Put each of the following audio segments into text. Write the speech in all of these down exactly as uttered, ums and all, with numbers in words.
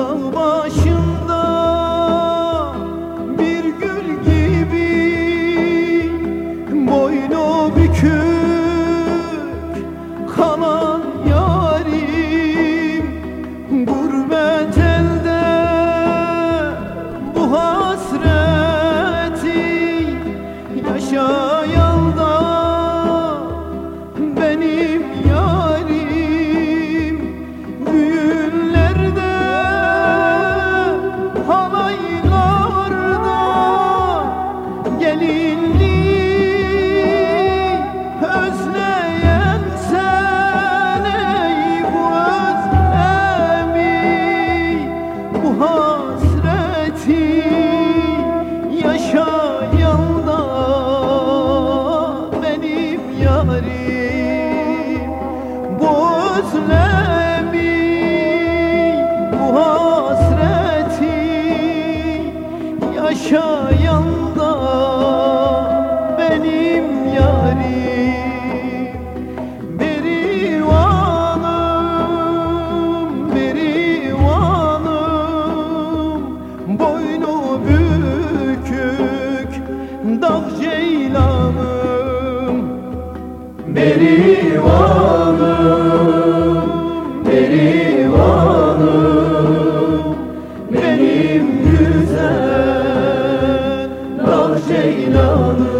dağ başında bir gül gibi boynu bükük kalan yarim, gurbet elde bu hasreti yaşayan da benim yarim. Düğünlerde, halaylarda, gelinliği özleyen sen ey bu özlemi, bu hasreti yaşayan da benim yarim. Bu özlemi, bu hasreti yaşayan da benim yarim. Berivanım, berivanım, boynu bükük dağ ceylanım. Berivanım, berivanım, benim güzel dağ ceylanım.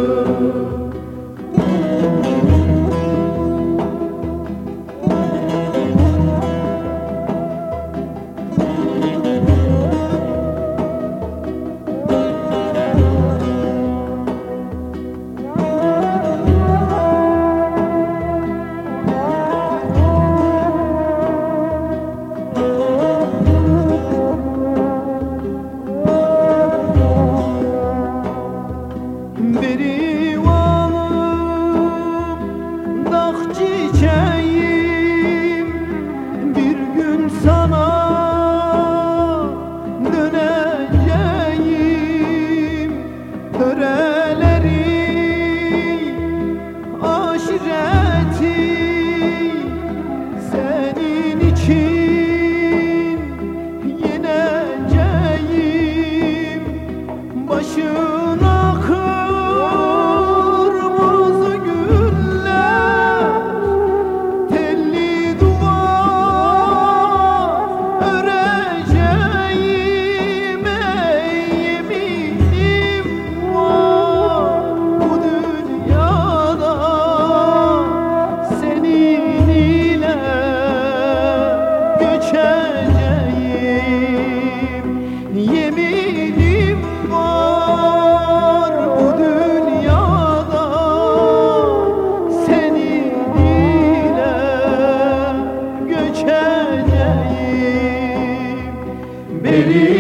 Berivanım, dağ çiçeğim, bir gün sana döneceğim. Töreleri, aşireti senin için yeneceğim. Başına kırmızı güller, telli duvar öreceğim. Ey yeminim var bu dünyada senin ile göçeceğim. Yeminim var bu dünyada senin ile göçeceğim. Beri